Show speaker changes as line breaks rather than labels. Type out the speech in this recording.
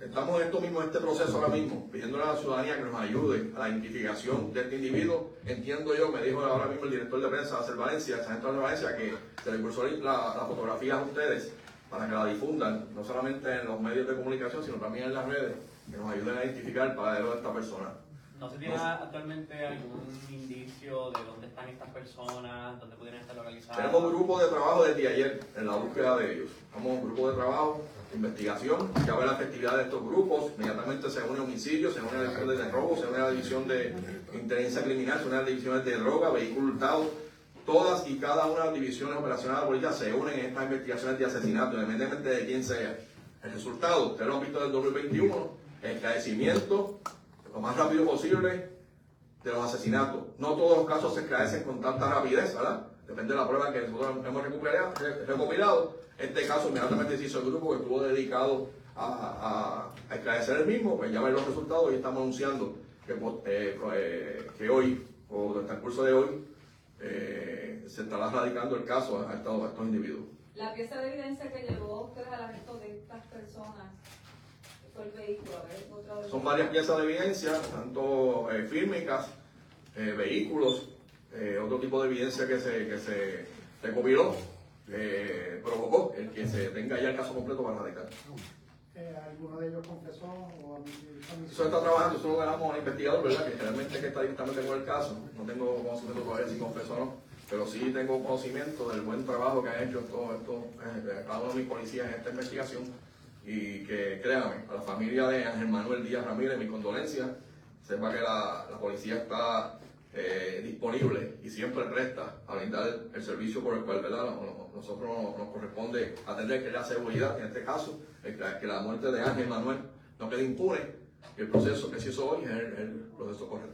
Estamos en esto mismo, en este proceso ahora mismo, pidiéndole a la ciudadanía que nos ayude a la identificación de este individuo. Entiendo yo, me dijo ahora mismo el director de prensa de Hacer Valencia, el sargento de Valencia, que se le cursó la fotografía a ustedes para que la difundan, no solamente en los medios de comunicación, sino también en las redes, que nos ayuden a identificar el paradero de esta persona.
¿No se tiene actualmente algún indicio de dónde están estas personas, dónde pudieran estar localizadas?
Tenemos un grupo de trabajo desde ayer en la búsqueda de ellos. Estamos en un grupo de trabajo, de investigación, ya ve la efectividad de estos grupos. Inmediatamente se une homicidio, se une la división de robo, se une la división de inteligencia criminal, se une las divisiones de droga, vehículo hurtado. Todas y cada una de las divisiones operacionales de la policía se unen en estas investigaciones de asesinato, independientemente de quién sea. El resultado, ustedes lo han visto en el 2021, el esclarecimiento lo más rápido posible de los asesinatos. No todos los casos se esclarecen con tanta rapidez, ¿verdad? Depende de la prueba que nosotros hemos recopilado. Este caso inmediatamente se hizo el grupo que estuvo dedicado a esclarecer el mismo, pues ya ven los resultados y estamos anunciando que hoy, o en el transcurso de hoy, se estará radicando el caso a estos individuos.
La pieza de evidencia que llevó a ustedes al arresto de estas personas fue el vehículo.
Son varias piezas de evidencia, tanto fílmicas, vehículos, otro tipo de evidencia que se recopiló, provocó el que se tenga ya el caso completo para radicar.
¿Alguno de ellos confesó?
Eso está trabajando, eso lo dejamos al investigador, ¿verdad? Que realmente que está directamente con el caso. No tengo conocimiento todavía si confesó o no, pero sí tengo conocimiento del buen trabajo que han hecho cada uno de mis policías en esta investigación. Y que, créanme, a la familia de Ángel Manuel Díaz Ramírez, mi condolencia. Sepa que la policía está disponible y siempre presta a brindar el servicio por el cual, ¿verdad? Nosotros nos corresponde atender, que es la seguridad, en este caso, que la muerte de Ángel Manuel no quede impune, que el proceso que se hizo hoy es el proceso correcto.